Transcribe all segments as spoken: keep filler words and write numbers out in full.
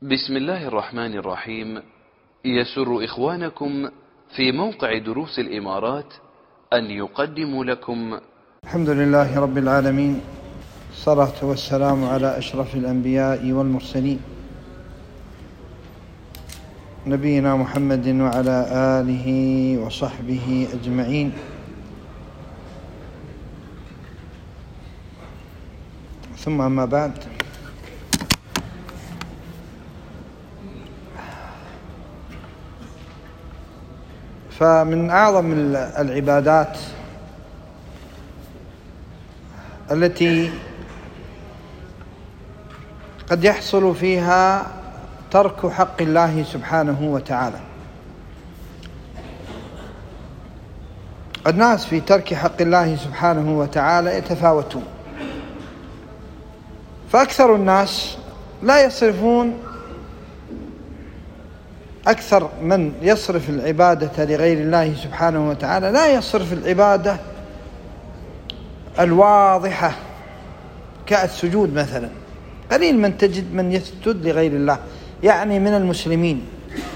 بسم الله الرحمن الرحيم. يسر إخوانكم في موقع دروس الإمارات أن يقدموا لكم الحمد لله رب العالمين، الصلاة والسلام على أشرف الأنبياء والمرسلين نبينا محمد وعلى آله وصحبه أجمعين. ثم أما بعد، فمن أعظم العبادات التي قد يحصل فيها ترك حق الله سبحانه وتعالى، الناس في ترك حق الله سبحانه وتعالى يتفاوتون، فأكثر الناس لا يصرفون أكثر من يصرف العبادة لغير الله سبحانه وتعالى لا يصرف العبادة الواضحة كالسجود مثلا. قليل من تجد من يسجد لغير الله يعني من المسلمين،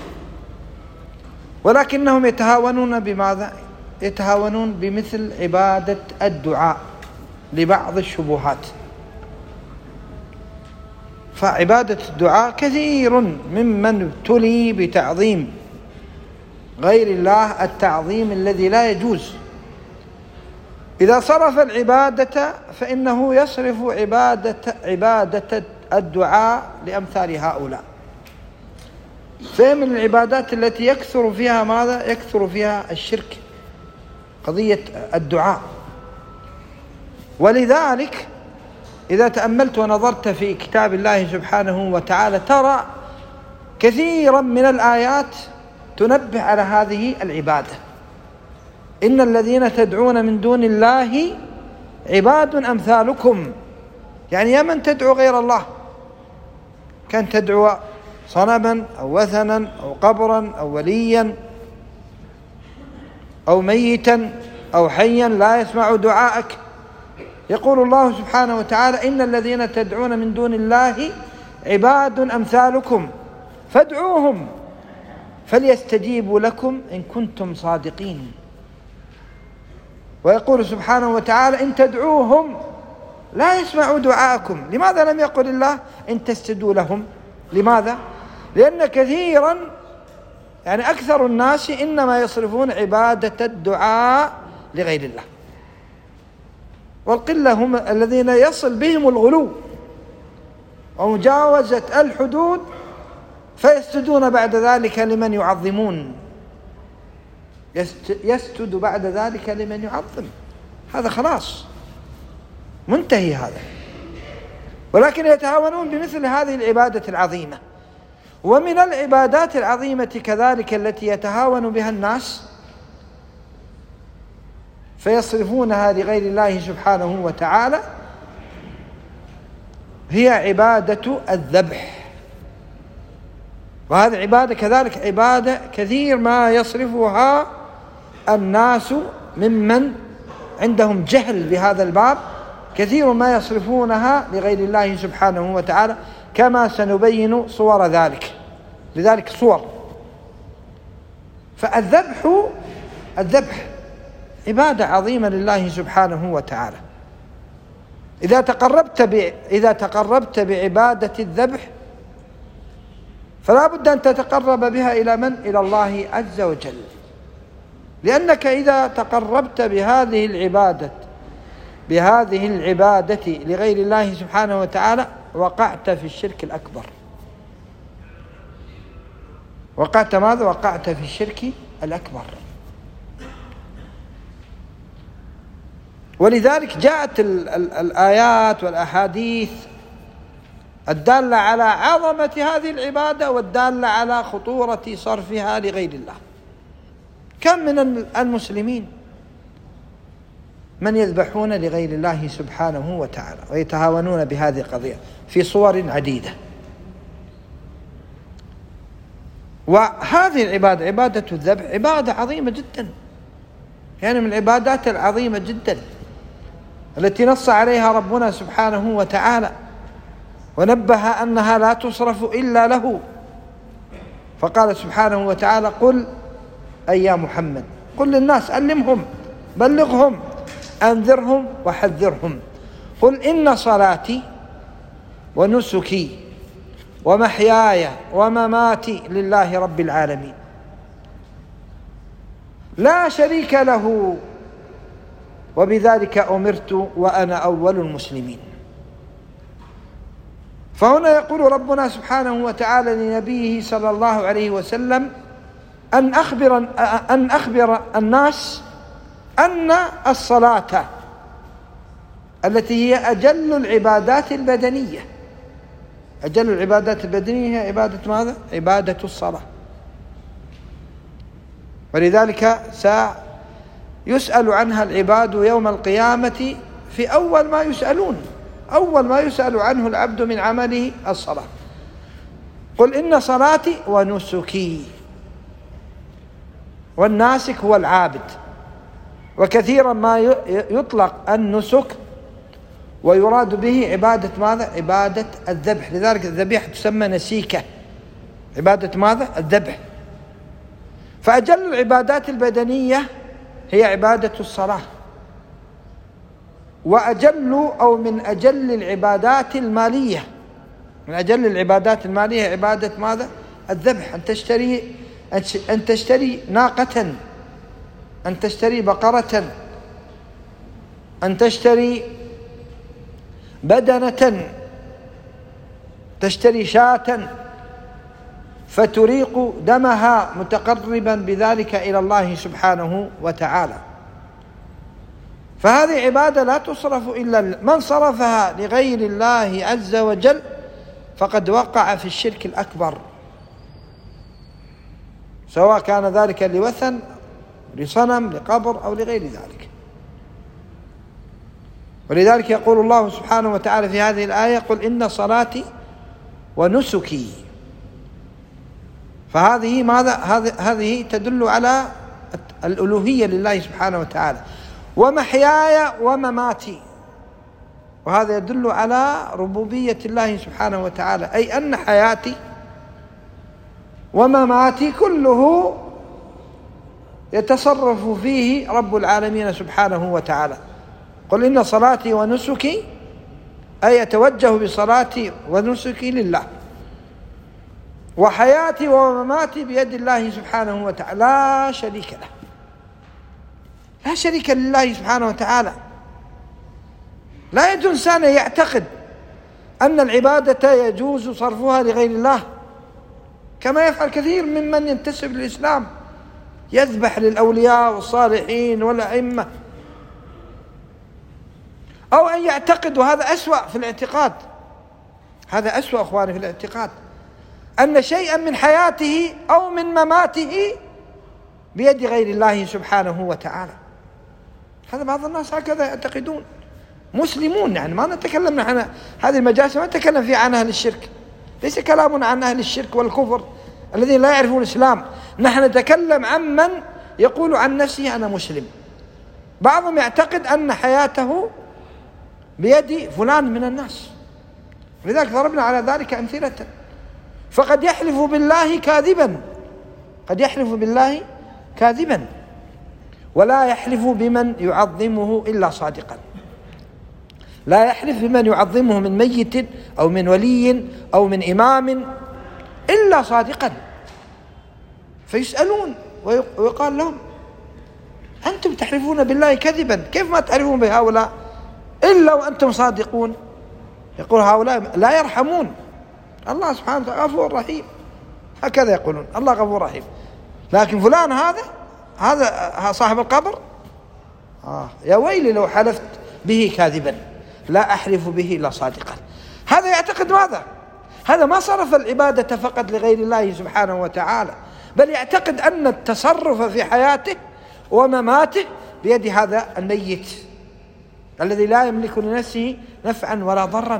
ولكنهم يتهاونون بماذا؟ يتهاونون بمثل عبادة الدعاء لبعض الشبهات. فعبادة الدعاء كثير ممن ابتلي بتعظيم غير الله التعظيم الذي لا يجوز. إذا صرف العبادة فإنه يصرف عبادة, عبادة الدعاء لأمثال هؤلاء. فمن العبادات التي يكثر فيها ماذا؟ يكثر فيها الشرك، قضية الدعاء. ولذلك إذا تأملت ونظرت في كتاب الله سبحانه وتعالى ترى كثيرا من الآيات تنبه على هذه العبادة. إن الذين تدعون من دون الله عباد أمثالكم، يعني يا من تدعو غير الله، كان تدعو صنما أو وثنا أو قبرا أو وليا أو ميتا أو حيا لا يسمع دعاءك. يقول الله سبحانه وتعالى: إن الذين تدعون من دون الله عباد أمثالكم فادعوهم فليستجيبوا لكم إن كنتم صادقين. ويقول سبحانه وتعالى: إن تدعوهم لا يسمعوا دعاءكم. لماذا لم يقل الله إن تسجدوا لهم؟ لماذا؟ لأن كثيرا يعني أكثر الناس إنما يصرفون عبادة الدعاء لغير الله، والقلة هم الذين يصل بهم الغلو ومجاوزة الحدود فيسجدون بعد ذلك لمن يعظمون، يسجد بعد ذلك لمن يعظم. هذا خلاص منتهي هذا. ولكن يتهاونون بمثل هذه العبادة العظيمة. ومن العبادات العظيمة كذلك التي يتهاون بها الناس فيصرفونها لغير الله سبحانه وتعالى هي عبادة الذبح. وهذه عبادة كذلك عبادة كثير ما يصرفها الناس ممن عندهم جهل بهذا الباب، كثير ما يصرفونها لغير الله سبحانه وتعالى، كما سنبين صور ذلك. لذلك صور. فالذبح الذبح عبادة عظيمة لله سبحانه وتعالى. إذا تقربت ب... إذا تقربت بعبادة الذبح فلا بد أن تتقرب بها إلى من؟ إلى الله عز وجل. لأنك إذا تقربت بهذه العبادة بهذه العبادة لغير الله سبحانه وتعالى وقعت في الشرك الأكبر. وقعت ماذا؟ وقعت في الشرك الأكبر. ولذلك جاءت ال ال الآيات والأحاديث الدالة على عظمة هذه العبادة والدالة على خطورة صرفها لغير الله. كم من المسلمين من يذبحون لغير الله سبحانه وتعالى ويتهاونون بهذه القضية في صور عديدة. وهذه العبادة عبادة الذبح عبادة عظيمة جدا، يعني من العبادات العظيمة جدا التي نص عليها ربنا سبحانه وتعالى. ونبه أنها لا تصرف إلا له، فقال سبحانه وتعالى: قل أي يا محمد، قل للناس، علمهم، بلغهم، أنذرهم وحذرهم. قل إن صلاتي ونسكي ومحياي ومماتي لله رب العالمين لا شريك له وبذلك أمرت وأنا أول المسلمين. فهنا يقول ربنا سبحانه وتعالى لنبيه صلى الله عليه وسلم أن أخبر, أن أخبر الناس أن الصلاة التي هي أجل العبادات البدنية، أجل العبادات البدنية هي عبادة ماذا؟ عبادة الصلاة. ولذلك سيسأل عنها العباد يوم القيامة في أول ما يسألون، أول ما يسأل عنه العبد من عمله الصلاة. قل إن صلاتي ونسكي، والناسك هو العابد، وكثيرا ما يطلق النسك ويراد به عبادة ماذا؟ عبادة الذبح، لذلك الذبيحة تسمى نسيكة، عبادة ماذا؟ الذبح. فأجل العبادات البدنية هي عبادة الصلاة، وأجل أو من أجل العبادات المالية، من أجل العبادات المالية عبادة ماذا؟ الذبح، أن تشتري أن تشتري ناقة، أن تشتري بقرة، أن تشتري بدنة، تشتري شاة فتريق دمها متقربا بذلك إلى الله سبحانه وتعالى. فهذه عبادة لا تصرف إلا من صرفها لغير الله عز وجل فقد وقع في الشرك الأكبر، سواء كان ذلك لوثن، لصنم، لقبر، أو لغير ذلك. ولذلك يقول الله سبحانه وتعالى في هذه الآية: قل إن صلاتي ونسكي. فهذه ماذا؟ هذه تدل على الألوهية لله سبحانه وتعالى. ومحياي ومماتي، وهذا يدل على ربوبية الله سبحانه وتعالى، أي أن حياتي ومماتي كله يتصرف فيه رب العالمين سبحانه وتعالى. قل إن صلاتي ونسكي، أي يتوجه بصلاتي ونسكي لله، وحياتي ومماتي بيد الله سبحانه وتعالى لا شريك له، لا شريك لله سبحانه وتعالى. لا يجوز إنسان يعتقد أن العبادة يجوز صرفها لغير الله، كما يفعل كثير ممن ينتسب للإسلام، يذبح للأولياء والصالحين والأئمة، أو أن يعتقد، وهذا أسوأ في الاعتقاد، هذا أسوأ أخواني في الاعتقاد، أن شيئا من حياته أو من مماته بيد غير الله سبحانه وتعالى. هذا بعض الناس هكذا يعتقدون، مسلمون، يعني ما نتكلم نحن هذه المجالس ما نتكلم فيها عن أهل الشرك، ليس كلامنا عن أهل الشرك والكفر الذين لا يعرفون الإسلام، نحن نتكلم عن من يقول عن نفسه أنا مسلم. بعضهم يعتقد أن حياته بيد فلان من الناس، لذلك ضربنا على ذلك أمثلة. فقد يحلف بالله كاذبا، قد يحلف بالله كاذبا، ولا يحلف بمن يعظمه إلا صادقا، لا يحلف بمن يعظمه من ميت أو من ولي أو من إمام إلا صادقا. فيسألون ويقال لهم: أنتم تحلفون بالله كذبا، كيف ما تعرفون بهؤلاء إلا وأنتم صادقون؟ يقول هؤلاء لا يرحمون، الله سبحانه وتعالى غفور رحيم، هكذا يقولون، الله غفور رحيم. لكن فلان هذا هذا صاحب القبر، آه يا ويلي لو حلفت به كاذبا، لا أحلف به إلا صادقا. هذا يعتقد ماذا؟ هذا ما صرف العبادة فقط لغير الله سبحانه وتعالى، بل يعتقد أن التصرف في حياته ومماته بيد هذا الميت الذي لا يملك لنفسه نفعا ولا ضرا.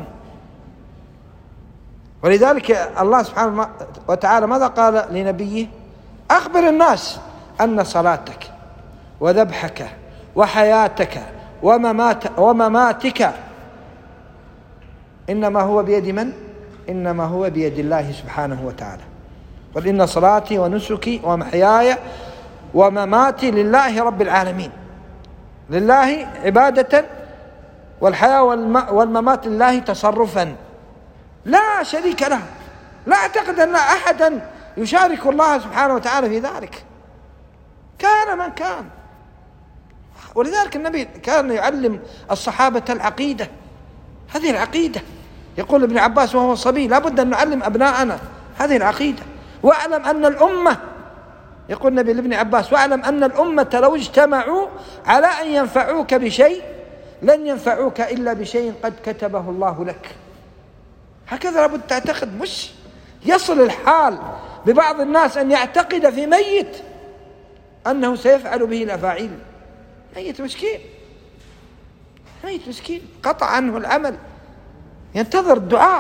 ولذلك الله سبحانه وتعالى ماذا قال لنبيه؟ أخبر الناس أن صلاتك وذبحك وحياتك وممات ومماتك إنما هو بيد من؟ إنما هو بيد الله سبحانه وتعالى. قل إن صلاتي ونسكي ومحياي ومماتي لله رب العالمين، لله عبادة، والحياة والممات لله تصرفا، لا شريك له. لا أعتقد أن أحدا يشارك الله سبحانه وتعالى في ذلك، كان من كان. ولذلك النبي كان يعلم الصحابة العقيدة، هذه العقيدة. يقول ابن عباس وهو صبي: لا بد أن نعلم أبناءنا هذه العقيدة. واعلم أن الأمة، يقول النبي لابن عباس: واعلم أن الأمة لو اجتمعوا على أن ينفعوك بشيء لن ينفعوك إلا بشيء قد كتبه الله لك. هكذا لابد تعتقد. مش يصل الحال ببعض الناس أن يعتقد في ميت أنه سيفعل به الأفاعيل. ميت مسكين، ميت مسكين قطع عنه العمل، ينتظر الدعاء.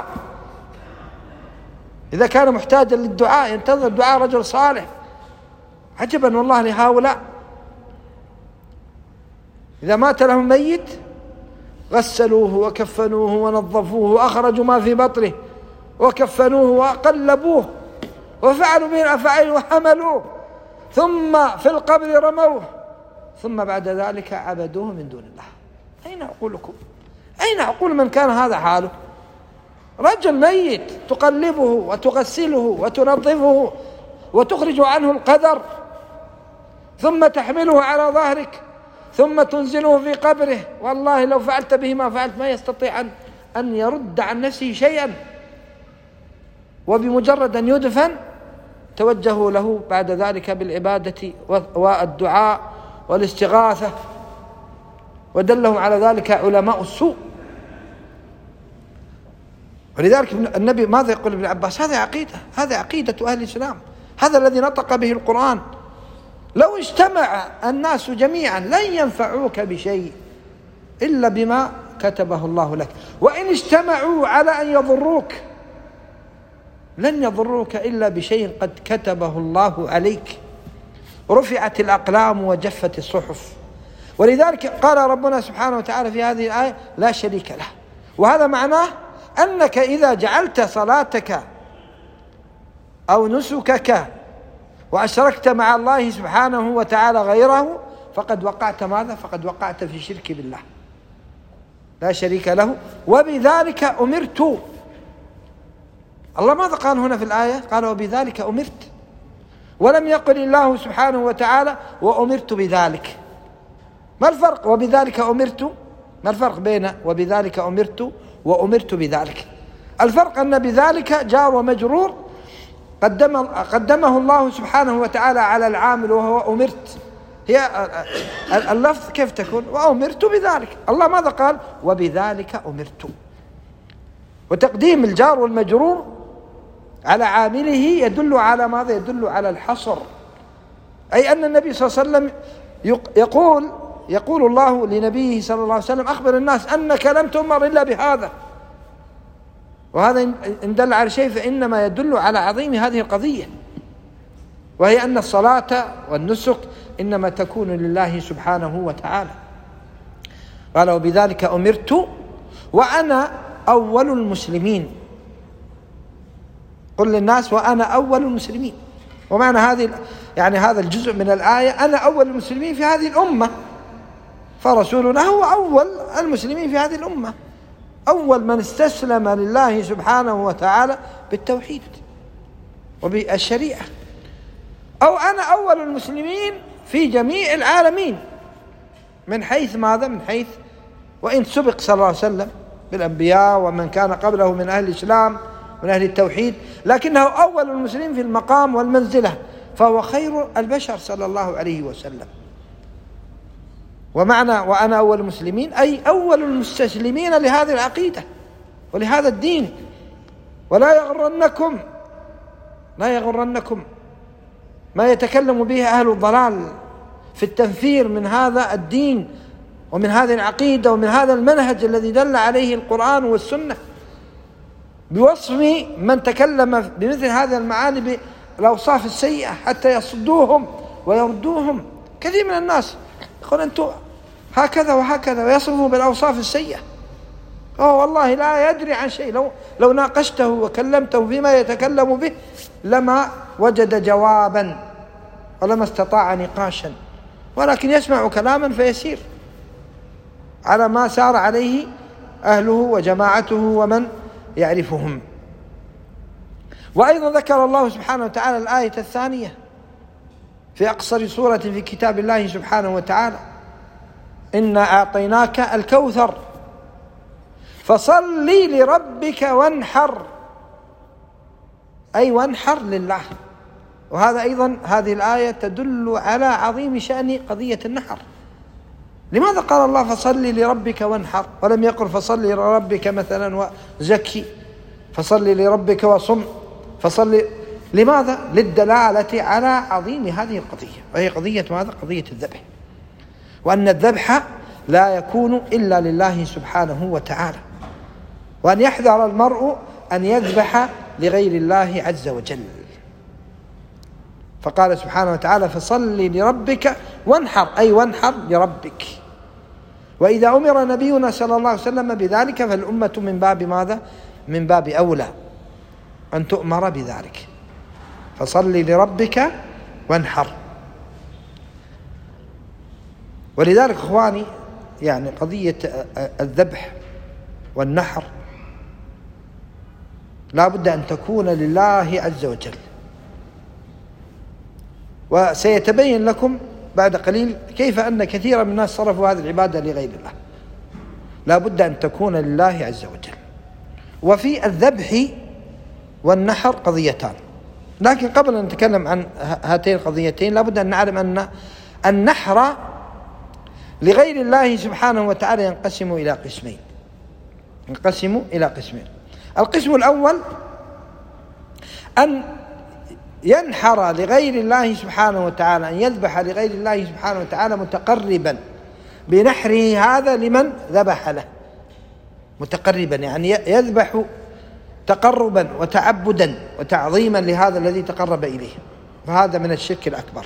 إذا كان محتاجا للدعاء ينتظر دعاء رجل صالح. عجبا والله لهؤلاء. إذا مات لهم ميت غسلوه وكفنوه ونظفوه وأخرجوا ما في بطنه وكفنوه وقلبوه وفعلوا به الأفعال وحملوه، ثم في القبر رموه، ثم بعد ذلك عبدوه من دون الله. أين عقولكم؟ أين عقول من كان هذا حاله؟ رجل ميت تقلبه وتغسله وتنظفه وتخرج عنه القدر، ثم تحمله على ظهرك، ثم تنزله في قبره. والله لو فعلت به ما فعلت ما يستطيع أن أن يرد عن نفسه شيئا. وبمجرد أن يدفن توجهوا له بعد ذلك بالعبادة والدعاء والاستغاثة، ودلهم على ذلك علماء السوء. ولذلك النبي ماذا يقول ابن عباس؟ هذه عقيدة، هذه عقيدة أهل الإسلام، هذا الذي نطق به القرآن. لو اجتمع الناس جميعا لن ينفعوك بشيء إلا بما كتبه الله لك، وإن اجتمعوا على أن يضروك لن يضروك إلا بشيء قد كتبه الله عليك. رفعت الأقلام وجفت الصحف. ولذلك قال ربنا سبحانه وتعالى في هذه الآية: لا شريك له. وهذا معناه أنك إذا جعلت صلاتك أو نسكك وأشركت مع الله سبحانه وتعالى غيره فقد وقعت ماذا؟ فقد وقعت في شرك بالله، لا شريك له. وبذلك أمرت. الله ماذا قال هنا في الآية؟ قال: وبذلك أمرت. ولم يقل الله سبحانه وتعالى: وأمرت بذلك. ما الفرق وبذلك أمرت؟ ما الفرق بين وبذلك أمرت وأمرت بذلك؟ الفرق أن بذلك جار ومجرور قدم قدمه الله سبحانه وتعالى على العامل وهو أمرت. هي اللفظ كيف تكون؟ وأمرت بذلك. الله ماذا قال؟ وبذلك أمرت. وتقديم الجار والمجرور على عامله يدل على ماذا؟ يدل على الحصر، أي أن النبي صلى الله عليه وسلم يقول يقول الله لنبيه صلى الله عليه وسلم: أخبر الناس أنك لم تؤمر إلا بهذا. وهذا إن دل على شيء فإنما يدل على عظيم هذه القضية، وهي أن الصلاة والنسك إنما تكون لله سبحانه وتعالى. قال: وبذلك أمرت وأنا أول المسلمين. قل للناس وأنا أول المسلمين. ومعنى هذه يعني هذا الجزء من الآية أنا أول المسلمين في هذه الأمة، فرسولنا هو أول المسلمين في هذه الأمة، أول من استسلم لله سبحانه وتعالى بالتوحيد وبالشريعة. أو أنا أول المسلمين في جميع العالمين، من حيث ماذا؟ من حيث وإن سبق صلى الله عليه وسلم بالأنبياء ومن كان قبله من أهل الإسلام من أهل التوحيد، لكنه أول المسلمين في المقام والمنزلة، فهو خير البشر صلى الله عليه وسلم. ومعنى وأنا أول المسلمين أي أول المستسلمين لهذه العقيدة ولهذا الدين. ولا يغرنكم لا يغرنكم ما يتكلم به أهل الضلال في التنفير من هذا الدين ومن هذه العقيدة ومن هذا المنهج الذي دل عليه القرآن والسنة، بوصف من تكلم بمثل هذا المعاني بالأوصاف السيئة حتى يصدوهم ويردوهم. كثير من الناس يقول أنتم هكذا وهكذا ويصفهم بالأوصاف السيئة. هو والله لا يدري عن شيء، لو لو ناقشته وكلمته فيما يتكلم به لما وجد جوابا ولما استطاع نقاشا، ولكن يسمع كلاما فيسير على ما سار عليه أهله وجماعته ومن يعرفهم. وأيضا ذكر الله سبحانه وتعالى الآية الثانية في أقصر سورة في كتاب الله سبحانه وتعالى: إنا أعطيناك الكوثر فصل لربك وانحر، أي وانحر لله. وهذا أيضا هذه الآية تدل على عظيم شأن قضية النحر. لماذا قال الله فصل لربك وانحر ولم يقل فصل لربك مثلا وزكي، فصل لربك وصم، فصل؟ لماذا؟ للدلالة على عظيم هذه القضية، وهي قضية ماذا؟ قضية الذبح، وأن الذبح لا يكون إلا لله سبحانه وتعالى، وأن يحذر المرء أن يذبح لغير الله عز وجل. فقال سبحانه وتعالى فصل لربك وانحر، أي وانحر لربك. وإذا أمر نبينا صلى الله عليه وسلم بذلك فالأمة من باب ماذا؟ من باب أولى أن تؤمر بذلك. فصل لربك وانحر. ولذلك إخواني يعني قضية الذبح والنحر لا بد أن تكون لله عز وجل، وسيتبين لكم بعد قليل كيف أن كثيرا من الناس صرفوا هذه العبادة لغير الله. لا بد أن تكون لله عز وجل. وفي الذبح والنحر قضيتان، لكن قبل أن نتكلم عن هاتين القضيتين لا بد أن نعلم أن النحر لغير الله سبحانه وتعالى ينقسم إلى قسمين ينقسم إلى قسمين القسم الأول أن ينحر لغير الله سبحانه وتعالى، أن يذبح لغير الله سبحانه وتعالى متقربا بنحره هذا لمن ذبح له، متقربا يعني يذبح تقربا وتعبدا وتعظيما لهذا الذي تقرب إليه، فهذا من الشرك الأكبر.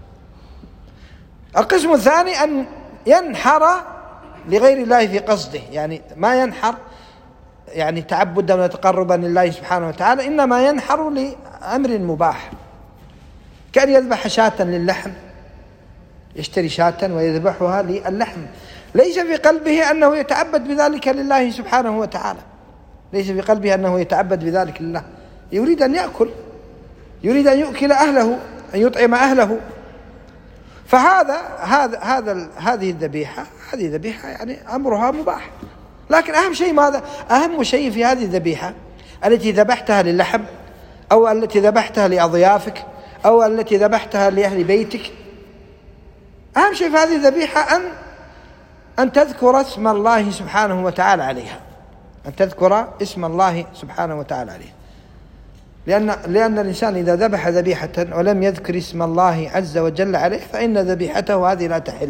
القسم الثاني أن ينحر لغير الله في قصده، يعني ما ينحر يعني تعبدا وتقربا لله سبحانه وتعالى، إنما ينحر لأمر مباح، كأن يذبح شاة للحم، يشتري شاة ويذبحها للحم، ليس في قلبه أنه يتعبد بذلك لله سبحانه وتعالى، ليس في قلبه أنه يتعبد بذلك لله، يريد أن يأكل، يريد أن يؤكل أهله، أن يطعم أهله. فهذا هذا هذا هذه الذبيحة هذه ذبيحة يعني أمرها مباح، لكن أهم شيء ماذا؟ أهم شيء في هذه الذبيحة التي ذبحتها للحم أو التي ذبحتها لأضيافك أو التي ذبحتها لأهل بيتك، أهم شيء في هذه الذبيحة أن أن تذكر اسم الله سبحانه وتعالى عليها، أن تذكر اسم الله سبحانه وتعالى عليها، لأن لأن الإنسان إذا ذبح ذبيحة ولم يذكر اسم الله عز وجل عليه فإن ذبيحته هذه لا تحل،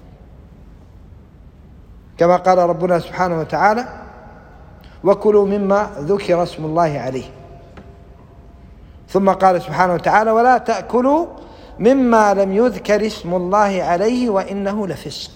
كما قال ربنا سبحانه وتعالى وكلوا مما ذكر اسم الله عليه. ثم قال سبحانه وتعالى ولا تأكلوا مما لم يذكر اسم الله عليه وإنه لفسق.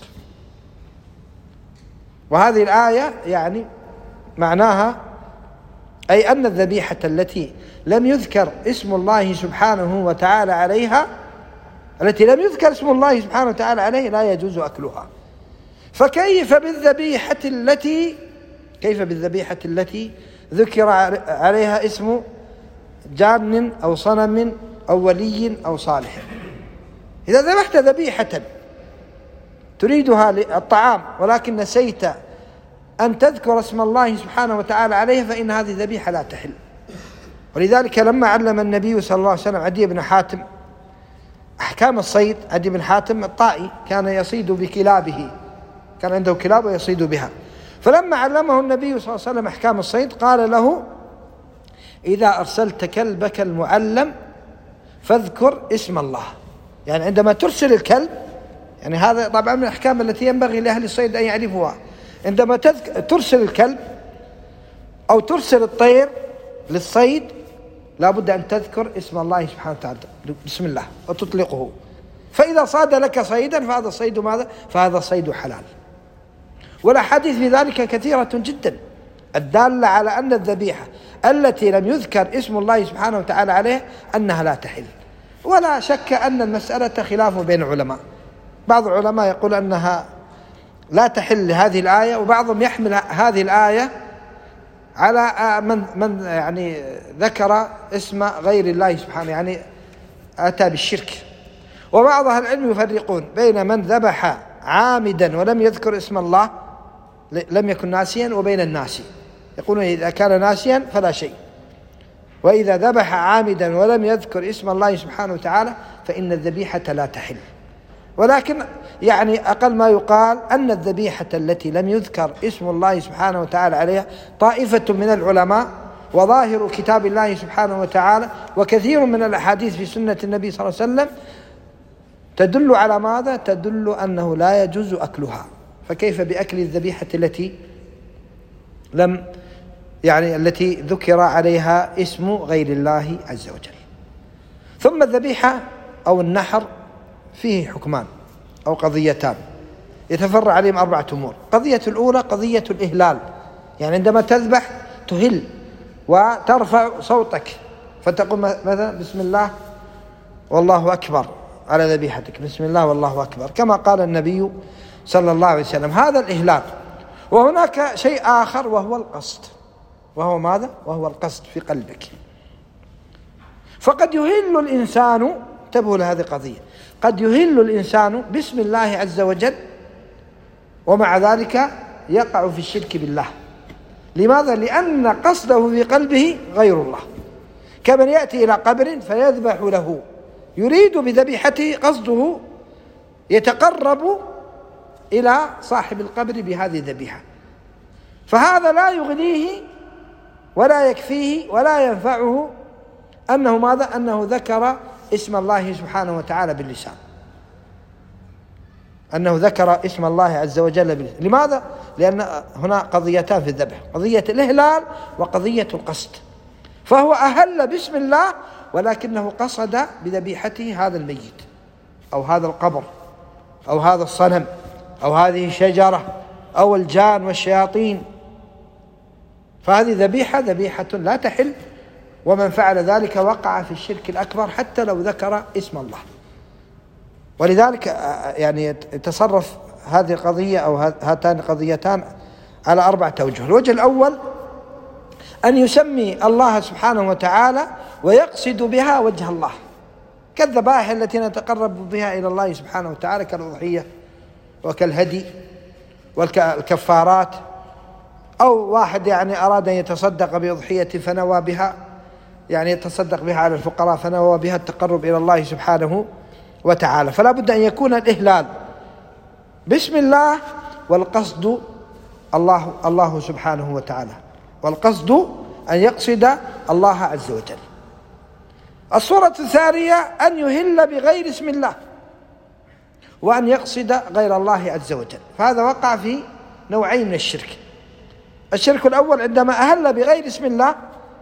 وهذه الآية يعني معناها أي أن الذبيحة التي لم يذكر اسم الله سبحانه وتعالى عليها، التي لم يذكر اسم الله سبحانه وتعالى عليه لا يجوز أكلها. فكيف بالذبيحة التي كيف بالذبيحة التي ذكر عليها اسم جان أو صنم أو ولي أو صالح؟ إذا ذبحت ذبيحة تريدها للطعام ولكن نسيت أن تذكر اسم الله سبحانه وتعالى عليها فإن هذه الذبيحة لا تحل. ولذلك لما علم النبي صلى الله عليه وسلم عدي بن حاتم أحكام الصيد، عدي بن حاتم الطائي كان يصيد بكلابه، كان عنده كلاب ويصيد بها، فلما علمه النبي صلى الله عليه وسلم أحكام الصيد قال له إذا أرسلت كلبك المعلم فاذكر اسم الله، يعني عندما ترسل الكلب، يعني هذا طبعا من الأحكام التي ينبغي لأهل الصيد أن يعرفوها، عندما ترسل الكلب أو ترسل الطير للصيد لا بد أن تذكر اسم الله سبحانه وتعالى، بسم الله، وتطلقه، فإذا صاد لك صيدا فهذا الصيد ماذا؟ فهذا الصيد حلال. والأحاديث في ذلك كثيرة جدا، الدالة على أن الذبيحة التي لم يذكر اسم الله سبحانه وتعالى عليها أنها لا تحل. ولا شك أن المسألة خلاف بين العلماء، بعض العلماء يقول أنها لا تحل هذه الآية، وبعضهم يحمل هذه الآية على من من يعني ذكر اسم غير الله سبحانه، يعني أتى بالشرك. وبعض أهل العلم يفرقون بين من ذبح عامدا ولم يذكر اسم الله لم يكن ناسيا، وبين الناسي، يقولون إذا كان ناسيا فلا شيء، وإذا ذبح عامدا ولم يذكر اسم الله سبحانه وتعالى فإن الذبيحة لا تحل. ولكن يعني أقل ما يقال أن الذبيحة التي لم يذكر اسم الله سبحانه وتعالى عليها طائفة من العلماء وظاهر كتاب الله سبحانه وتعالى وكثير من الأحاديث في سنة النبي صلى الله عليه وسلم تدل على ماذا؟ تدل أنه لا يجوز أكلها، فكيف بأكل الذبيحة التي لم يعني التي ذكر عليها اسم غير الله عز وجل. ثم الذبيحة أو النحر فيه حكمان أو قضيتان يتفرع عليهم أربعة أمور. قضية الأولى قضية الإهلال، يعني عندما تذبح تهل وترفع صوتك فتقول مثلا بسم الله والله أكبر على ذبيحتك، بسم الله والله أكبر كما قال النبي صلى الله عليه وسلم، هذا الإهلال. وهناك شيء آخر وهو القصد، وهو ماذا؟ وهو القصد في قلبك. فقد يهل الإنسان، انتبهوا لهذه القضية، قد يهل الإنسان باسم الله عز وجل ومع ذلك يقع في الشرك بالله. لماذا؟ لأن قصده في قلبه غير الله، كمن يأتي إلى قبر فيذبح له، يريد بذبيحته قصده يتقرب إلى صاحب القبر بهذه الذبيحة، فهذا لا يغنيه ولا يكفيه ولا ينفعه أنه ماذا؟ أنه ذكر اسم الله سبحانه وتعالى باللسان، أنه ذكر اسم الله عز وجل باللسان. لماذا؟ لأن هنا قضيتان في الذبح، قضية الإهلال وقضية القصد. فهو أهل باسم الله ولكنه قصد بذبيحته هذا الميت أو هذا القبر أو هذا الصنم أو هذه الشجرة أو الجان والشياطين، فهذه ذبيحة ذبيحة لا تحل، ومن فعل ذلك وقع في الشرك الأكبر حتى لو ذكر اسم الله. ولذلك يعني يتصرف هذه القضية أو هاتان القضيتان على أربعة أوجه. الوجه الأول أن يسمي الله سبحانه وتعالى ويقصد بها وجه الله، كالذبائح التي نتقرب بها إلى الله سبحانه وتعالى كالأضحية وكالهدي والكفارات، أو واحد يعني أراد أن يتصدق بأضحية فنوى بها يعني يتصدق بها على الفقراء فنوى بها التقرب إلى الله سبحانه وتعالى. فلا بد أن يكون الإهلال بسم الله والقصد الله الله سبحانه وتعالى، والقصد أن يقصد الله عز وجل. الصورة الثانية أن يهل بغير اسم الله وأن يقصد غير الله عز وجل، فهذا وقع في نوعين من الشرك. الشرك الأول عندما أهل بغير اسم الله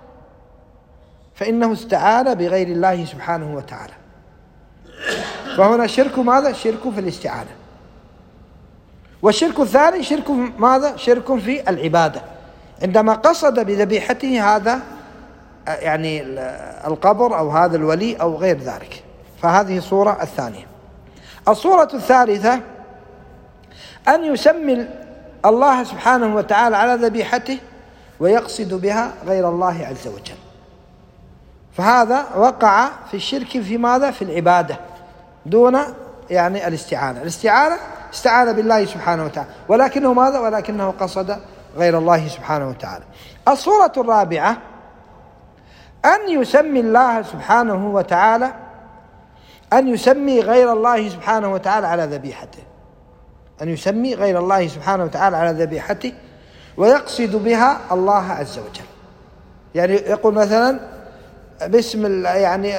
فإنه استعان بغير الله سبحانه وتعالى، فهنا شرك ماذا؟ شرك في الاستعانة. والشرك الثاني شرك ماذا؟ شرك في العبادة، عندما قصد بذبيحته هذا يعني القبر أو هذا الولي أو غير ذلك، فهذه الصورة الثانية. الصورة الثالثة أن يسمي الله سبحانه وتعالى على ذبيحته ويقصد بها غير الله عز وجل، فهذا وقع في الشرك في ماذا؟ في العبادة دون يعني الاستعانة. الاستعانة استعان بالله سبحانه وتعالى ولكنه ماذا؟ ولكنه قصد غير الله سبحانه وتعالى. الصورة الرابعة أن يسمي الله سبحانه وتعالى أن يسمي غير الله سبحانه وتعالى على ذبيحته، أن يسمي غير الله سبحانه وتعالى على ذبيحته ويقصد بها الله عز وجل، يعني يقول مثلا باسم يعني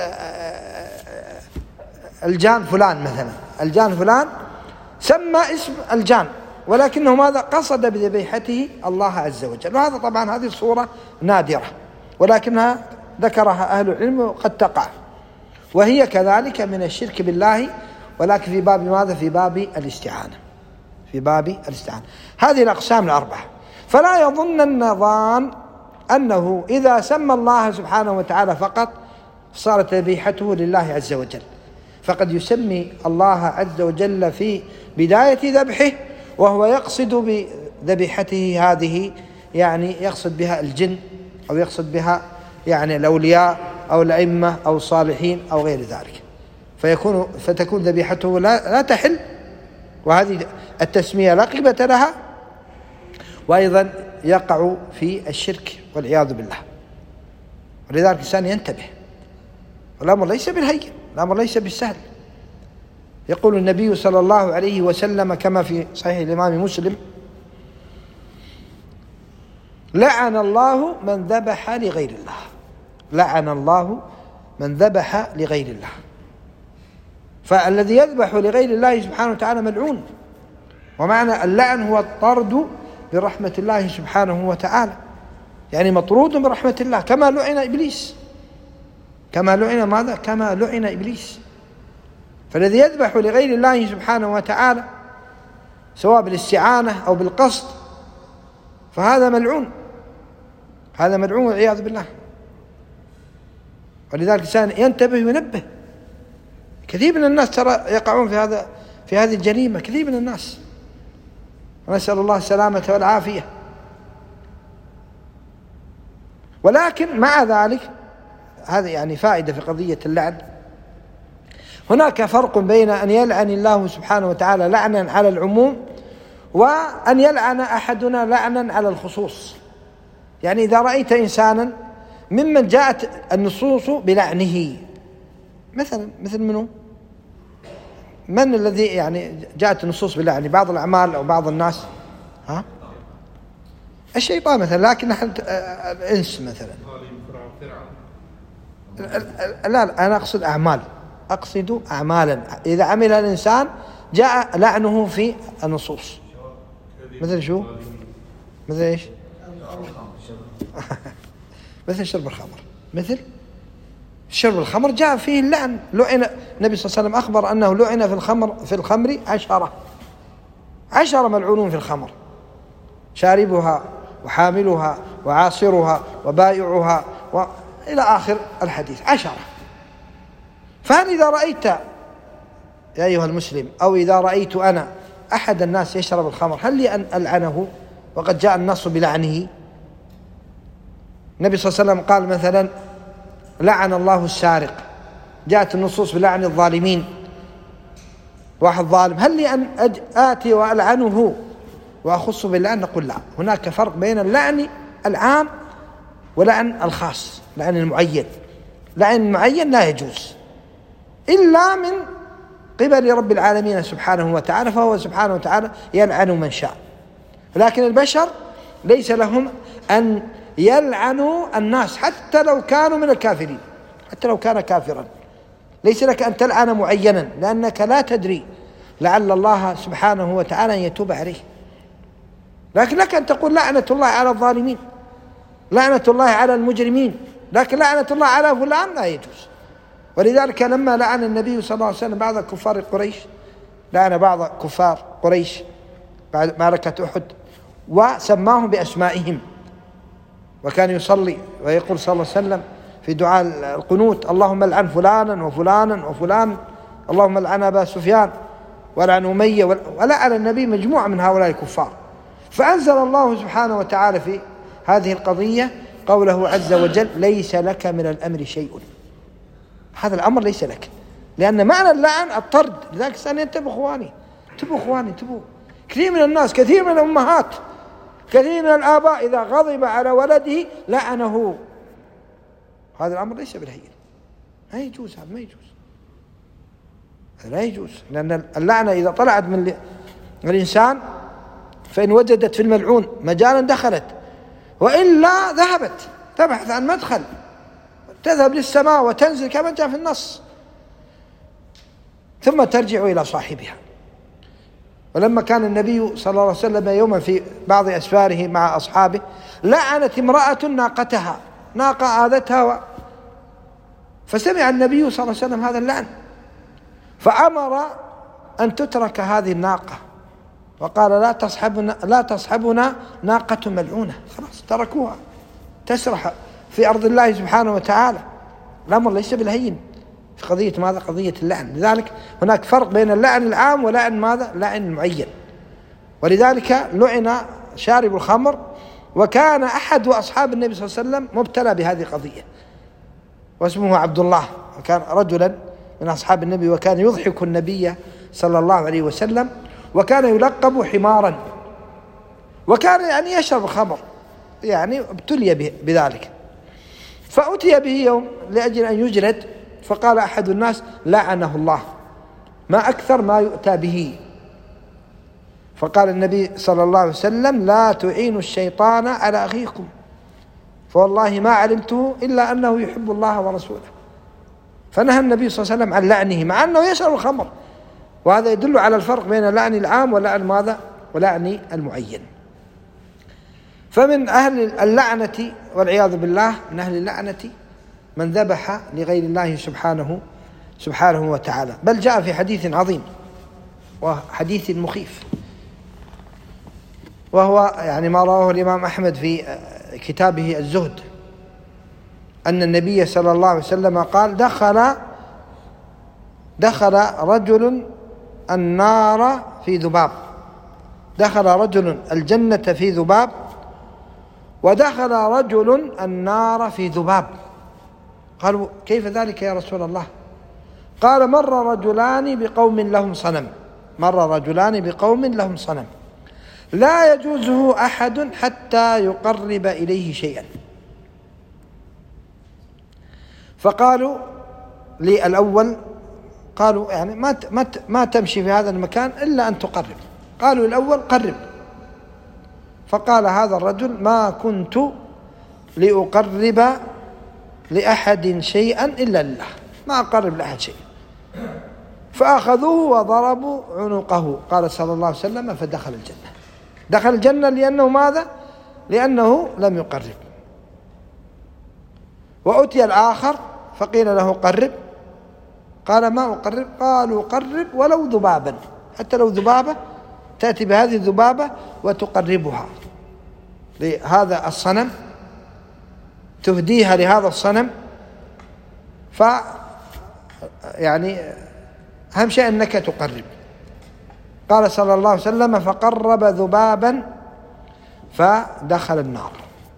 الجان فلان، مثلا الجان فلان سمى اسم الجان ولكنه ماذا؟ قصد بذبيحته الله عز وجل. وهذا طبعا هذه الصورة نادرة ولكنها ذكرها أهل العلم وقد تقع، وهي كذلك من الشرك بالله ولكن في باب ماذا؟ في باب الاستعانة، في باب الاستعانة. هذه الأقسام الأربعة. فلا يظنن ظان أنه إذا سمى الله سبحانه وتعالى فقط صارت ذبيحته لله عز وجل، فقد يسمي الله عز وجل في بداية ذبحه وهو يقصد بذبيحته هذه يعني يقصد بها الجن أو يقصد بها يعني الأولياء أو الأئمة أو الصالحين أو غير ذلك، فيكون فتكون ذبيحته لا, لا تحل، وهذه التسمية لا قيمة لها، وأيضا يقع في الشرك والعياذ بالله. ولذلك الإنسان ينتبه، والأمر ليس بالهين، الأمر ليس بالسهل. يقول النبي صلى الله عليه وسلم كما في صحيح الإمام مسلم: لعن الله من ذبح لغير الله، لعن الله من ذبح لغير الله. فالذي يذبح لغير الله سبحانه وتعالى ملعون، ومعنى اللعن هو الطرد برحمة الله سبحانه وتعالى، يعني مطرود برحمة الله، كما لعن إبليس، كما لعن ماذا؟ كما لعن إبليس. فالذي يذبح لغير الله سبحانه وتعالى سواء بالاستعانة أو بالقصد فهذا ملعون، هذا ملعون والعياذ بالله. ولذلك الإنسان ينتبه وينبه. كثير من الناس ترى يقعون في هذا في هذه الجريمة، كثير من الناس، ونسأل الله السلامة والعافية. ولكن مع ذلك هذا يعني فائدة في قضية اللعن. هناك فرق بين أن يلعن الله سبحانه وتعالى لعنا على العموم وأن يلعن أحدنا لعنا على الخصوص. يعني إذا رأيت إنسانا ممن جاءت النصوص بلعنه، مثلا مثل منه من الذي يعني جاءت النصوص بلعنه؟ بعض الأعمال أو بعض الناس، ها الشيطان مثلا، لكن نحن الإنس مثلا. لا لا أنا أقصد أعمال، أقصد أعمالا إذا عمل الإنسان جاء لعنه في النصوص. مثل شو؟ مثل إيش؟ مثل شرب الخمر، مثل شرب الخمر جاء فيه اللعن، لعن النبي صلى الله عليه وسلم أخبر أنه لعن في الخمر في الخمر عشرة عشرة ملعونون في الخمر: شاربها وحاملها وعاصرها وبائعها وإلى آخر الحديث، عشرة. فهل إذا رأيت يا أيها المسلم أو إذا رأيت أنا أحد الناس يشرب الخمر هل لي أن ألعنه وقد جاء النص بلعنه؟ النبي صلى الله عليه وسلم قال مثلا: لعن الله السارق، جاءت النصوص بلعن الظالمين، واحد ظالم، هل لي أن آتي وألعنه وأخص باللعن؟ نقول لا، هناك فرق بين اللعن العام ولعن الخاص، لعن المعين. لعن المعين لا يجوز إلا من قبل رب العالمين سبحانه وتعالى، فهو سبحانه وتعالى يلعن من شاء. لكن البشر ليس لهم أن يلعنوا الناس حتى لو كانوا من الكافرين، حتى لو كان كافرا ليس لك أن تلعن معينا، لأنك لا تدري لعل الله سبحانه وتعالى أن يتوب عليه. لكن لك أن تقول لعنة الله على الظالمين، لعنة الله على المجرمين، لكن لعنة الله على فلان لا يجوز. ولذلك لما لعن النبي صلى الله عليه وسلم بعض كفار قريش، لعن بعض كفار قريش بعد معركة أحد وسماهم بأسمائهم، وكان يصلي ويقول صلى الله عليه وسلم في دعاء القنوت: اللهم لعن فلانا وفلانا وفلان، اللهم لعن أبا سفيان ولعن أمية، ولعن النبي مجموعة من هؤلاء الكفار. فأنزل الله سبحانه وتعالى في هذه القضية قوله عز وجل: ليس لك من الأمر شيء. هذا الأمر ليس لك، لأن معنى اللعن الطرد. لذلك الإنسان ينتبه إخواني، انتبهوا إخواني، انتبهوا. كثير من الناس، كثير من الأمهات، كثير من الآباء إذا غضب على ولده لعنه. هذا الأمر ليس بالهين، ما يجوز، هذا ما يجوز، هذا لا يجوز. لأن اللعنة إذا طلعت من الإنسان فإن وجدت في الملعون مجالا دخلت، وإلا ذهبت تبحث عن مدخل، تذهب للسماء وتنزل كما جاء في النص، ثم ترجع إلى صاحبها. ولما كان النبي صلى الله عليه وسلم يوما في بعض أسفاره مع أصحابه لعنت امرأة ناقتها، ناقة آذتها و... فسمع النبي صلى الله عليه وسلم هذا اللعن، فأمر أن تترك هذه الناقة وقال لا تصحبنا لا تصحبنا ناقة ملعونة، خلاص تركوها تسرح في أرض الله سبحانه وتعالى. الأمر ليس بالهين في قضية ماذا؟ قضية اللعن. لذلك هناك فرق بين اللعن العام ولعن ماذا؟ لعن معين. ولذلك لعن شارب الخمر، وكان أحد أصحاب النبي صلى الله عليه وسلم مبتلى بهذه القضية واسمه عبد الله، وكان رجلا من أصحاب النبي، وكان يضحك النبي صلى الله عليه وسلم، وكان يلقب حمارا، وكان يعني يشرب الخمر، يعني ابتلي بذلك. فأتي به يوم لأجل أن يجلد، فقال أحد الناس لعنه الله، ما أكثر ما يؤتى به. فقال النبي صلى الله عليه وسلم لا تعينوا الشيطان على أخيكم، فوالله ما علمته إلا أنه يحب الله ورسوله. فنهى النبي صلى الله عليه وسلم عن لعنه مع أنه يشرب الخمر، وهذا يدل على الفرق بين اللعن العام ولعن ماذا؟ ولعن المعين. فمن أهل اللعنة والعياذ بالله، من أهل اللعنة من ذبح لغير الله سبحانه سبحانه وتعالى. بل جاء في حديث عظيم وحديث مخيف، وهو يعني ما رواه الإمام أحمد في كتابه الزهد، أن النبي صلى الله عليه وسلم قال دخل دخل رجل النار في ذباب، دخل رجل الجنة في ذباب، ودخل رجل النار في ذباب. قالوا كيف ذلك يا رسول الله؟ قال مر رجلان بقوم لهم صنم، مر رجلان بقوم لهم صنم لا يجوزه أحد حتى يقرب إليه شيئا. فقالوا للأول، قالوا يعني ما ما ما تمشي في هذا المكان إلا أن تقرب. قالوا الأول قرب. فقال هذا الرجل ما كنت لأقرب لأحد شيئا إلا لله، ما أقرب لأحد شيئا. فأخذوه وضربوا عنقه، قال صلى الله عليه وسلم فدخل الجنة. دخل الجنة لأنه ماذا؟ لأنه لم يقرب. وأتي الآخر فقيل له قرب، قال ما أقرب. قالوا قرب ولو ذبابا، حتى لو ذبابة تأتي بهذه الذبابة وتقربها لهذا الصنم، تهديها لهذا الصنم. ف يعني أهم شيء أنك تقرب. قال صلى الله عليه وسلم فقرب ذبابا فدخل النار.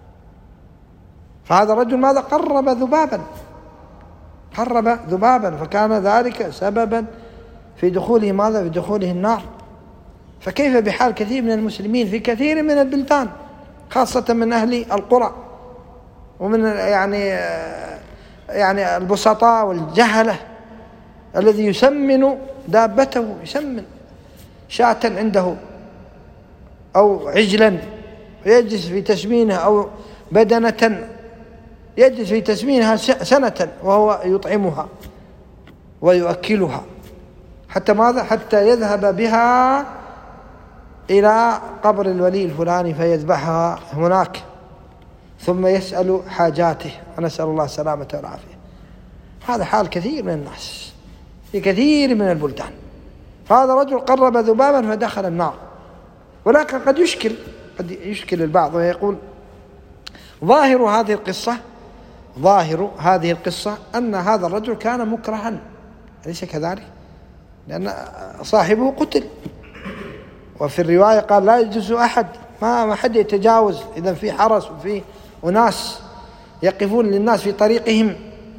فهذا الرجل ماذا؟ قرب ذبابا، قرب ذبابا، فكان ذلك سببا في دخوله ماذا؟ في دخوله النار. فكيف بحال كثير من المسلمين في كثير من البلدان، خاصة من أهل القرى ومن يعني يعني البسطاء والجهلة، الذي يسمن دابته، يسمن شاة عنده أو عجلا يجلس في تسمينها، أو بدنة يجلس في تسمينها سنة وهو يطعمها ويؤكلها، حتى ماذا؟ حتى يذهب بها إلى قبر الولي الفلاني فيذبحها هناك، ثم يسأل حاجاته، ونسأل الله السلامة والعافية. هذا حال كثير من الناس في كثير من البلدان. فهذا رجل قرب ذبابا فدخل النار. ولكن قد يشكل قد يشكل البعض ويقول ظاهر هذه القصة ظاهر هذه القصة أن هذا الرجل كان مكرها، أليس كذلك؟ لأن صاحبه قتل، وفي الرواية قال لا يجوز أحد، ما ما حد يتجاوز، إذا في حرس وفي أناس يقفون للناس في طريقهم.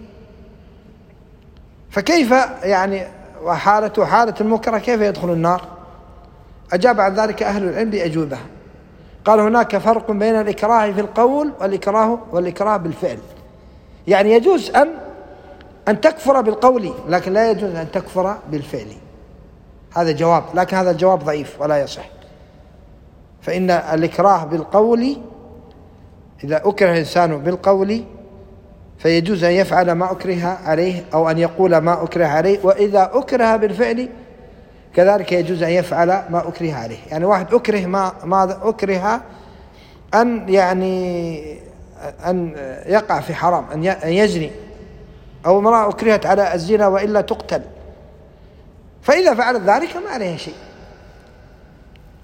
فكيف يعني وحالته حالة المكره كيف يدخل النار؟ أجاب عن ذلك أهل العلم بأجوبة. قال هناك فرق بين الإكراه في القول والإكراه والإكراه بالفعل. يعني يجوز أن أن تكفر بالقول، لكن لا يجوز أن تكفر بالفعل. هذا جواب، لكن هذا الجواب ضعيف ولا يصح. فإن الإكراه بالقول، إذا أكره الإنسان بالقول فيجوز أن يفعل ما أكره عليه أو أن يقول ما أكره عليه، وإذا أكره بالفعل كذلك يجوز أن يفعل ما أكره عليه. يعني واحد أكره ما ماذا أكره أن يعني أن يقع في حرام، أن يزني، أو امرأة أكرهت على الزنا وإلا تقتل، فإذا فعل ذلك ما عليه شيء.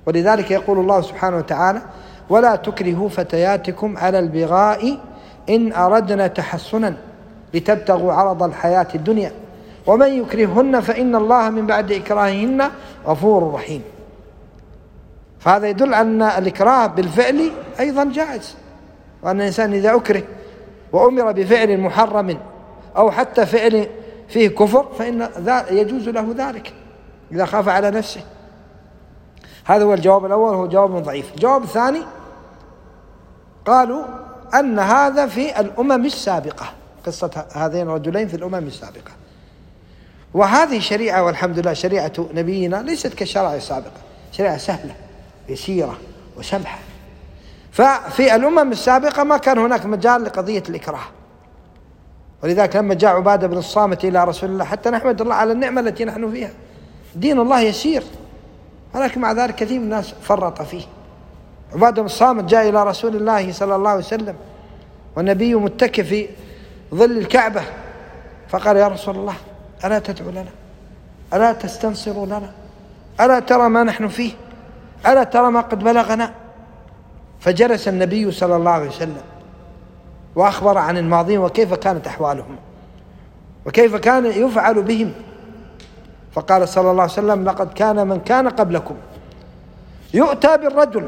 ولذلك يقول الله سبحانه وتعالى: ولا تكرهوا فتياتكم على البغاء إن أردنا تحصنا لتبتغوا عرض الحياة الدنيا ومن يكرههن فإن الله من بعد إكراههن غفور رحيم. فهذا يدل أن الإكراه بالفعل أيضا جائز، وأن الإنسان إذا أكره وأمر بفعل محرم أو حتى فعل فيه كفر فإن يجوز له ذلك إذا خاف على نفسه. هذا هو الجواب الأول، هو جواب ضعيف. الجواب الثاني قالوا أن هذا في الأمم السابقة، قصة هذين الرجلين في الأمم السابقة، وهذه شريعة والحمد لله شريعة نبينا ليست كالشرائع السابقة، شريعة سهلة يسيرة وسمحة. ففي الأمم السابقة ما كان هناك مجال لقضية الإكراه، ولذلك لما جاء عبادة بن الصامت إلى رسول الله حتى نحمد الله على النعمة التي نحن فيها، دين الله يسير، ولكن مع ذلك كثير من الناس فرط فيه. عبادة بن الصامت جاء إلى رسول الله صلى الله عليه وسلم والنبي متكئ في ظل الكعبة، فقال: يا رسول الله ألا تدعو لنا؟ ألا تستنصر لنا؟ ألا ترى ما نحن فيه؟ ألا ترى ما قد بلغنا؟ فجلس النبي صلى الله عليه وسلم وأخبر عن الماضين وكيف كانت أحوالهم وكيف كان يفعل بهم، فقال صلى الله عليه وسلم: لقد كان من كان قبلكم يؤتى بالرجل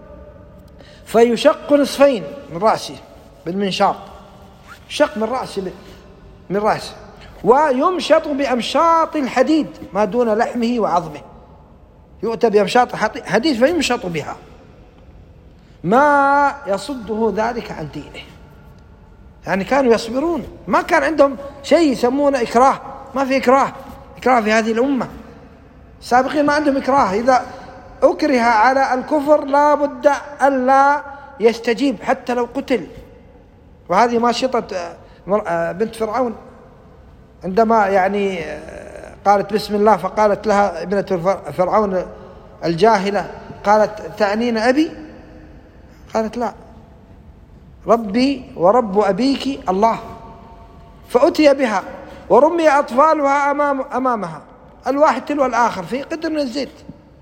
فيشق نصفين من رأسه بالمنشار، شق من رأسه من رأسه ويمشط بأمشاط الحديد ما دون لحمه وعظمه، يؤتى بأمشاط حديد فيمشط بها ما يصده ذلك عن دينه. يعني كانوا يصبرون، ما كان عندهم شيء يسمونه إكراه، ما في إكراه إكراه في هذه الأمة. السابقين ما عندهم إكراه، إذا أكره على الكفر لا بد أن لا يستجيب حتى لو قتل. وهذه ماشطة بنت فرعون عندما يعني قالت بسم الله، فقالت لها ابنة فرعون الجاهلة، قالت: تعنين أبي؟ قالت: لا، ربي ورب أبيك الله. فأتي بها ورمي أطفالها أمام أمامها الواحد تلو الآخر في قدر من الزيت.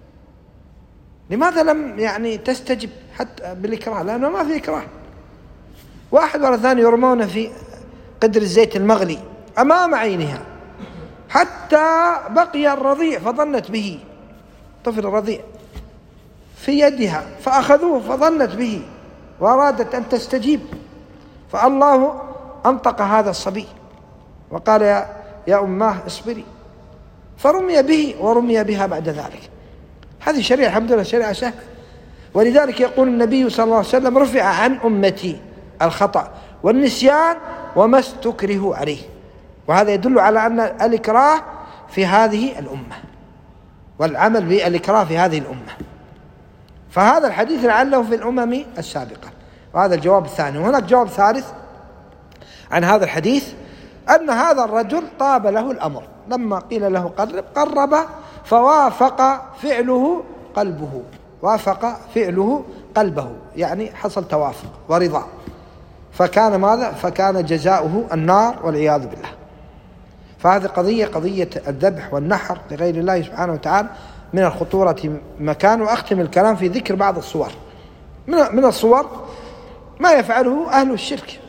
لماذا لم يعني تستجب حتى بالإكراه؟ لأنه ما في إكراه. واحد ورا ثاني يرمون في قدر الزيت المغلي أمام عينها حتى بقي الرضيع فظنت به، طفل الرضيع في يدها، فأخذوه فظنت به وأرادت أن تستجيب، فالله أنطق هذا الصبي وقال: يا, يا أماه اصبري، فرمي به ورمي بها بعد ذلك. هذه شريعة الحمد لله شريعة سهلة. ولذلك يقول النبي صلى الله عليه وسلم: رفع عن أمتي الخطأ والنسيان وما استكرهوا عليه. وهذا يدل على أن الإكراه في هذه الأمة والعمل بالإكراه في هذه الأمة. فهذا الحديث لعله في الأمم السابقة، وهذا الجواب الثاني. وهناك جواب ثالث عن هذا الحديث، أن هذا الرجل طاب له الأمر، لما قيل له قرب قرب فوافق فعله قلبه، وافق فعله قلبه، يعني حصل توافق ورضا، فكان ماذا؟ فكان جزاؤه النار والعياذ بالله. فهذه قضية قضية الذبح والنحر لغير الله سبحانه وتعالى من الخطورة مكان. وأختم الكلام في ذكر بعض الصور. من الصور ما يفعله أهل الشرك،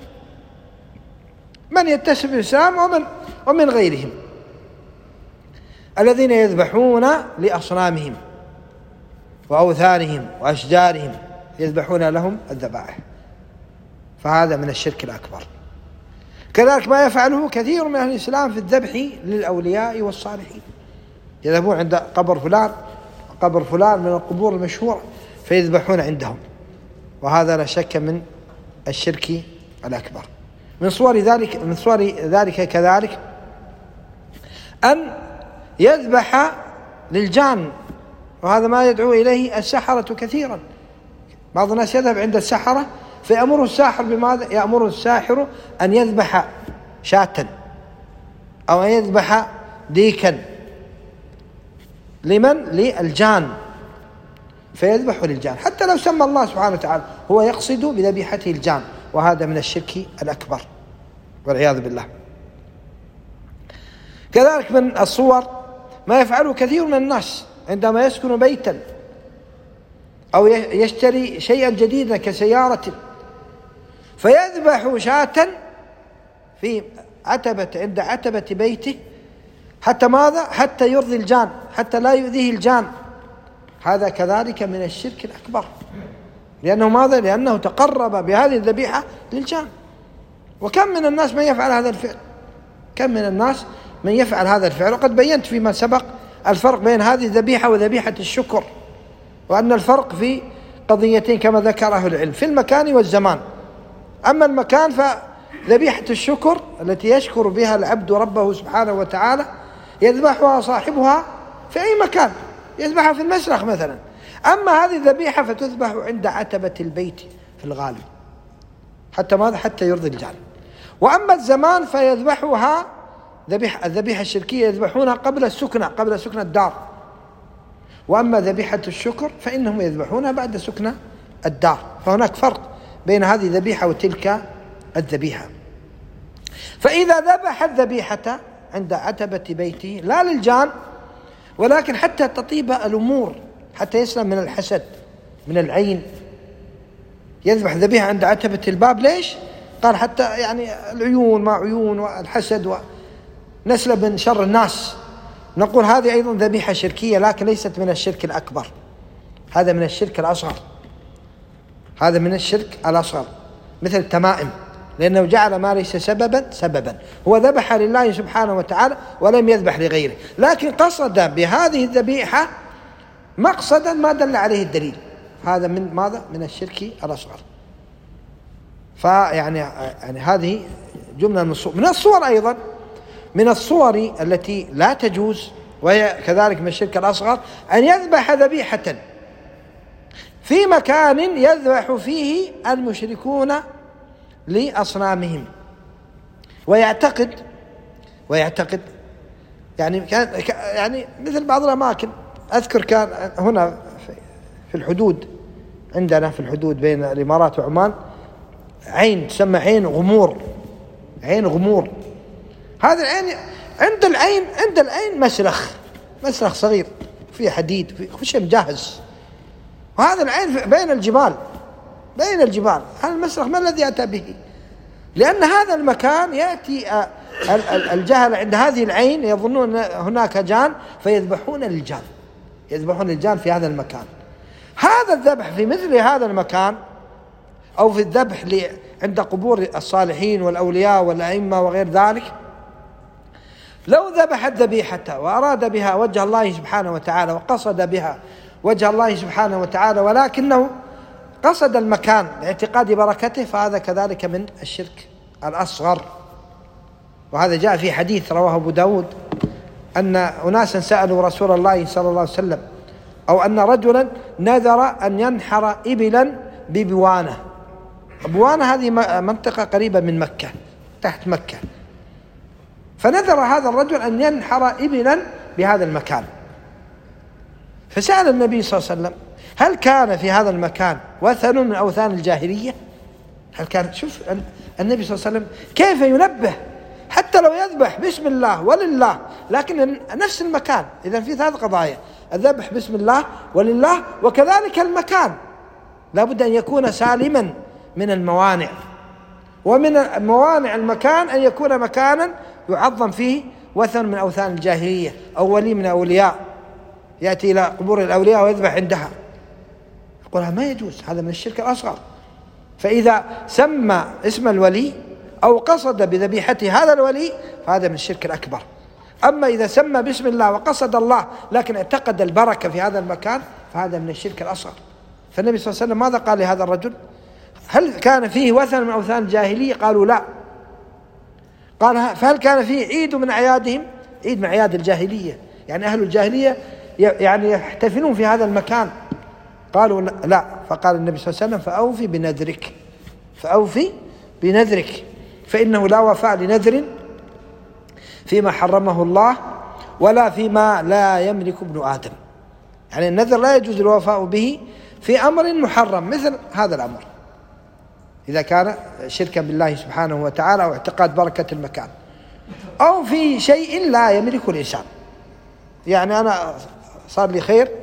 من يتسم بالإسلام ومن, ومن غيرهم، الذين يذبحون لأصنامهم وأوثانهم وأشجارهم، يذبحون لهم الذبائح، فهذا من الشرك الأكبر. كذلك ما يفعله كثير من أهل الإسلام في الذبح للأولياء والصالحين، يذهبون عند قبر فلان وقبر فلان من القبور المشهورة فيذبحون عندهم، وهذا لا شك من الشرك الأكبر. من صور ذلك من صور ذلك كذلك أن يذبح للجان، وهذا ما يدعو إليه السحرة كثيرا. بعض الناس يذهب عند السحرة فيأمره الساحر بماذا؟ يأمره الساحر أن يذبح شاة أو أن يذبح ديكا لمن؟ للجان، فيذبح للجان حتى لو سمى الله سبحانه وتعالى، هو يقصد بذبيحته الجان، وهذا من الشرك الأكبر والعياذ بالله. كذلك من الصور ما يفعله كثير من الناس عندما يسكن بيتا أو يشتري شيئا جديدا كسيارة فيذبح شاة في عتبة عند عتبة بيته حتى ماذا؟ حتى يرضي الجان، حتى لا يؤذيه الجان. هذا كذلك من الشرك الأكبر، لأنه ماذا؟ لأنه تقرب بهذه الذبيحة للجان. وكم من الناس من يفعل هذا الفعل، كم من الناس من يفعل هذا الفعل. وقد بينت فيما سبق الفرق بين هذه الذبيحة وذبيحة الشكر، وأن الفرق في قضيتين كما ذكر أهل العلم في المكان والزمان. أما المكان فذبيحة الشكر التي يشكر بها العبد ربه سبحانه وتعالى يذبحها صاحبها في أي مكان، يذبحها في المسرح مثلا. أما هذه الذبيحة فتذبح عند عتبة البيت في الغالب حتى ماذا؟ حتى يرضي الجان. وأما الزمان فيذبحها ذبيحة الذبيحة الشركية يذبحونها قبل السكنة، قبل سكنة الدار. وأما ذبيحة الشكر فإنهم يذبحونها بعد سكنة الدار. فهناك فرق بين هذه الذبيحة وتلك الذبيحة. فإذا ذبح الذبيحة عند عتبة بيته لا للجان ولكن حتى تطيب الأمور، حتى يسلم من الحسد من العين. يذبح ذبيحة عند عتبة الباب ليش؟ قال حتى يعني العيون ما عيون والحسد ونسلب من شر الناس. نقول هذه أيضا ذبيحة شركية لكن ليست من الشرك الأكبر، هذا من الشرك الأصغر، هذا من الشرك الأصغر مثل التمائم، لأنه جعل ما ليس سببا سببا. هو ذبح لله سبحانه وتعالى ولم يذبح لغيره، لكن قصد بهذه الذبيحة مقصدا ما دل عليه الدليل. هذا من ماذا؟ من الشرك الأصغر. فيعني يعني هذه جملة من الصور. من الصور أيضا من الصور التي لا تجوز وهي كذلك من الشرك الأصغر أن يذبح ذبيحة في مكان يذبح فيه المشركون لأصنامهم، ويعتقد ويعتقد يعني كان يعني مثل بعض الأماكن. أذكر كان هنا في الحدود عندنا في الحدود بين الإمارات وعمان عين تسمى عين غمور، عين غمور. هذا العين عند العين عند العين مسرخ مسرخ صغير فيه حديد فيه كل شيء مجهز، وهذا العين بين الجبال بين الجبال. هذا المسرخ ما الذي أتى به؟ لأن هذا المكان يأتي الجهل عند هذه العين يظنون هناك جان فيذبحون للجان، يذبحون للجان في هذا المكان. هذا الذبح في مثل هذا المكان أو في الذبح عند قبور الصالحين والأولياء والأئمة وغير ذلك، لو ذبح الذبيحة وأراد بها وجه الله سبحانه وتعالى وقصد بها وجه الله سبحانه وتعالى ولكنه قصد المكان لاعتقاد بركته فهذا كذلك من الشرك الأصغر. وهذا جاء في حديث رواه أبو داود أن أناسا سألوا رسول الله صلى الله عليه وسلم أو أن رجلا نذر أن ينحر إبلا ببوانة. بوانة هذه منطقة قريبة من مكة تحت مكة، فنذر هذا الرجل أن ينحر إبلا بهذا المكان. فسأل النبي صلى الله عليه وسلم هل كان في هذا المكان وثن من أوثان الجاهلية؟ هل كان؟ شوف النبي صلى الله عليه وسلم كيف ينبه حتى لو يذبح باسم الله ولله، لكن نفس المكان. إذا في ثلاث قضايا: الذبح باسم الله ولله، وكذلك المكان لابد أن يكون سالما من الموانع. ومن موانع المكان أن يكون مكانا يعظم فيه وثن من أوثان الجاهلية أو ولي من أولياء يأتي إلى قبور الأولياء ويذبح عندها، يقول ما يجوز، هذا من الشرك الأصغر. فإذا سمى اسم الولي أو قصد بذبيحته هذا الولي فهذا من الشرك الأكبر. أما إذا سمى باسم الله وقصد الله لكن اعتقد البركة في هذا المكان فهذا من الشرك الأصغر. فالنبي صلى الله عليه وسلم ماذا قال لهذا الرجل؟ هل كان فيه وثن من أوثان الجاهلية؟ قالوا لا. قال فهل كان فيه عيد من أعيادهم؟ عيد من أعياد الجاهلية، يعني أهل الجاهلية يعني يحتفلون في هذا المكان. قالوا لا. فقال النبي صلى الله عليه وسلم فأوفي بنذرك، فأوفي بنذرك، فإنه لا وفاء لنذر فيما حرمه الله ولا فيما لا يملك ابن آدم. يعني النذر لا يجوز الوفاء به في أمر محرم مثل هذا الأمر إذا كان شركا بالله سبحانه وتعالى أو اعتقاد بركة المكان، أو في شيء لا يملك الإنسان. يعني أنا صار لي خير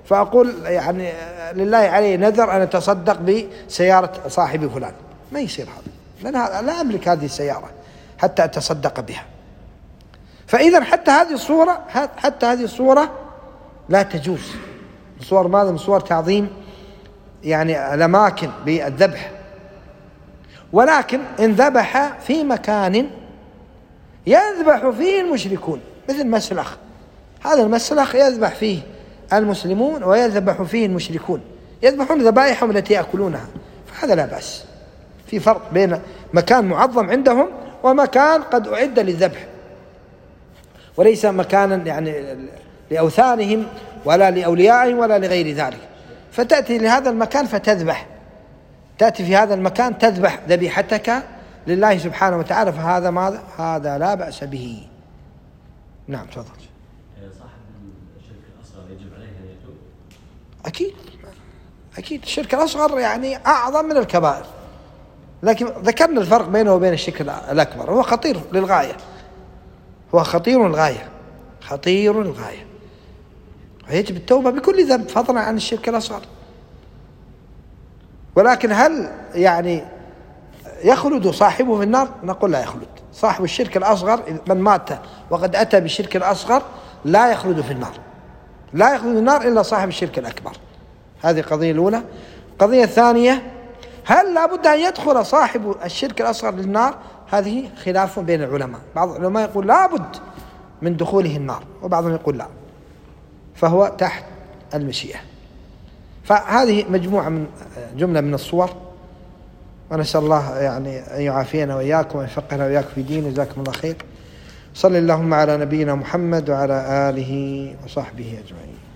فأقول يعني لله علي نذر أن أتصدق بسيارة صاحبي فلان، ما يصير هذا، لأن لا أملك هذه السيارة حتى أتصدق بها. فإذا حتى هذه الصورة حتى هذه الصورة لا تجوز، صور ماذا؟ من صور تعظيم يعني الأماكن بالذبح. ولكن إن ذبح في مكان يذبح فيه المشركون، مثل مسلخ، هذا المسلخ يذبح فيه المسلمون ويذبح فيه المشركون، يذبحون ذبائحهم التي يأكلونها، فهذا لا بأس. في فرق بين مكان معظم عندهم ومكان قد أعد للذبح، وليس مكانا يعني لأوثانهم ولا لأوليائهم ولا لغير ذلك. فتأتي لهذا المكان فتذبح، تأتي في هذا المكان تذبح ذبيحتك لله سبحانه وتعالى، فهذا ماذا؟ هذا لا بأس به. نعم تفضل. صاحب الشرك الأصغر يجب عليه أن يتوب؟ أكيد أكيد، الشرك الأصغر يعني أعظم من الكبائر، لكن ذكرنا الفرق بينه وبين الشرك الأكبر، هو خطير للغاية، هو خطير للغاية، خطير للغاية، ويجب التوبة بكل ذنب فضلا عن الشرك الأصغر. ولكن هل يعني يخلد صاحبه في النار؟ نقول لا يخلد. صاحب الشرك الأصغر من مات وقد أتى بالشرك الأصغر لا يخلد في النار، لا يخلد في النار إلا صاحب الشرك الأكبر. هذه قضية الأولى. قضية الثانية، هل لابد أن يدخل صاحب الشرك الأصغر للنار؟ هذه خلاف بين العلماء، بعض العلماء يقول لابد من دخوله النار، وبعضهم يقول لا، فهو تحت المشيئة. فهذه مجموعة من جملة من الصور، ونسأل الله يعني أن يعافينا وإياكم وأن يفقهنا وإياكم في دين. جزاكم الله خير. صلى اللهم على نبينا محمد وعلى آله وصحبه أجمعين.